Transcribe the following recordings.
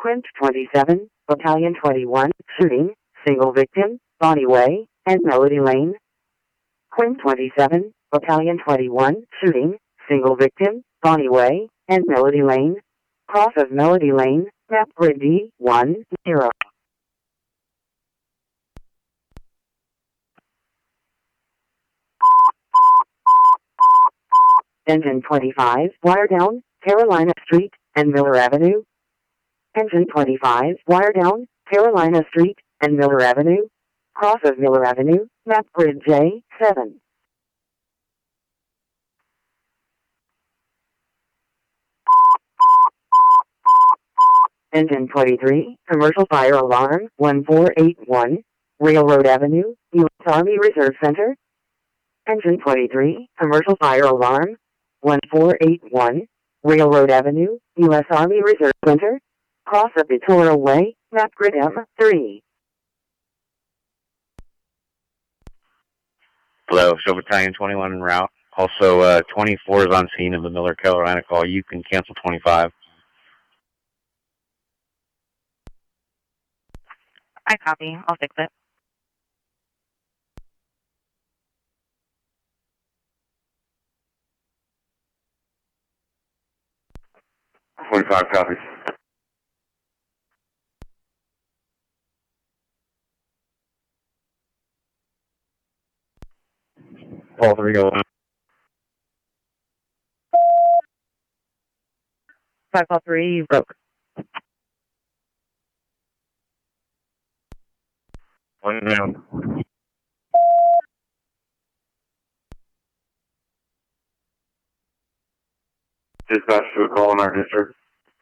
Quint 27, Battalion 21, shooting, single victim, Bonnie Way, and Melody Lane. Quint 27, Battalion 21, shooting, single victim, Bonnie Way, and Melody Lane. Cross of Melody Lane, map grid D10. Engine 25, wire down, Carolina Street, and Miller Avenue. Engine 25, wire down, Carolina Street, and Miller Avenue. Cross of Miller Avenue, map grid J7. Engine 23, commercial fire alarm, 1481, Railroad Avenue, U.S. Army Reserve Center. Engine 23, commercial fire alarm, 1481, Railroad Avenue, U.S. Army Reserve Center. Cross of Victoria Way, map grid M3. Hello, show Battalion 21 en route. Also, 24 is on scene of the Miller, Carolina call. You can cancel 25. I copy. I'll fix it. Copies. Paul 3 go. 5-3, you broke. One down. Dispatch to a call in our district.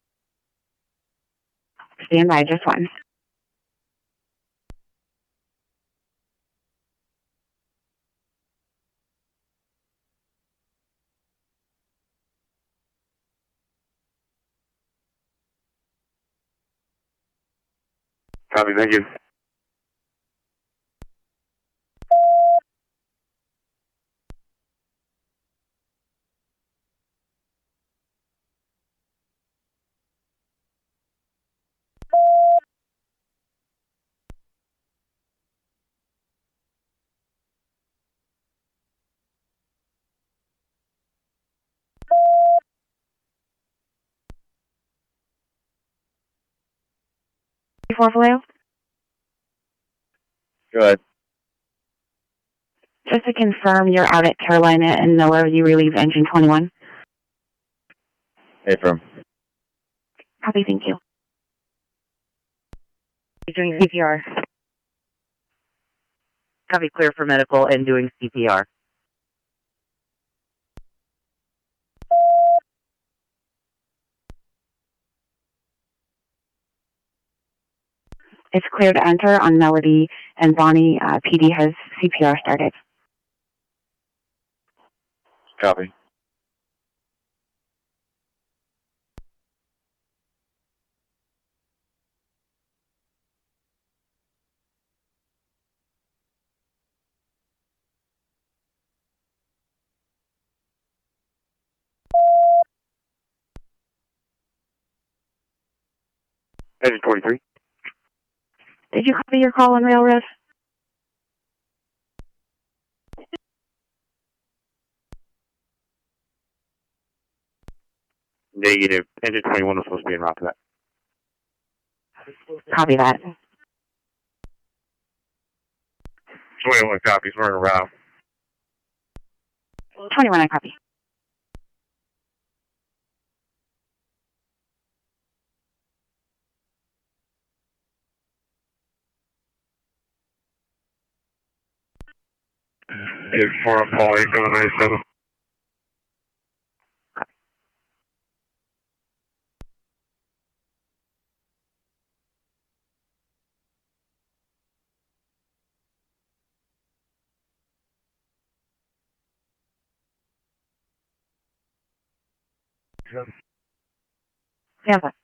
Stand by, just one. Copy, thank you. Before Vallejo? Go ahead. Just to confirm, you're out at Carolina and Miller, you relieve engine 21? Affirm. Copy, thank you. You're doing CPR. Copy, clear for medical and doing CPR. It's clear to enter on Melody and Bonnie. PD has CPR started. Copy. Engine 23. Did you copy your call on Railroad? Negative. Engine 21 was supposed to be en route to that. Copy that. 21 copies, we're en route. 21, I copy. It's 4 up, Paul 8797. Stand by.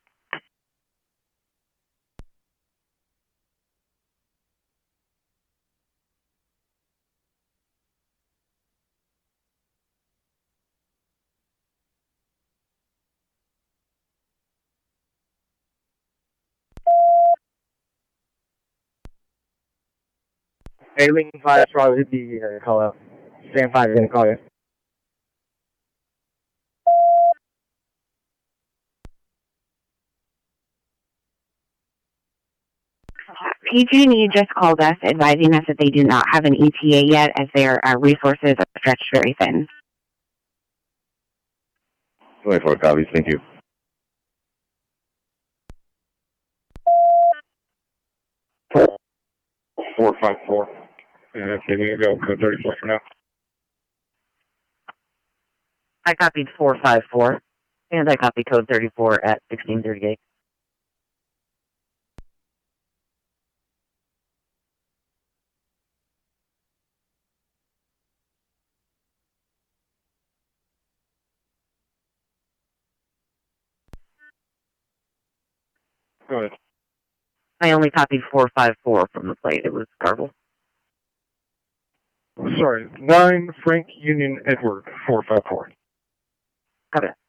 Lincoln 5, Charlie, the call out. Sam 5 is going to call you. PG&E just called us advising us that they do not have an ETA yet as their resources are stretched very thin. 24 copies, thank you. Four, 5, 4. And giving it go, code 34 for now. I copied 454, and I copied code 34 at 1638. Go ahead. I only copied 454 from the plate. It was garbled. Sorry, 9 Frank Union Edward 454. Copy that.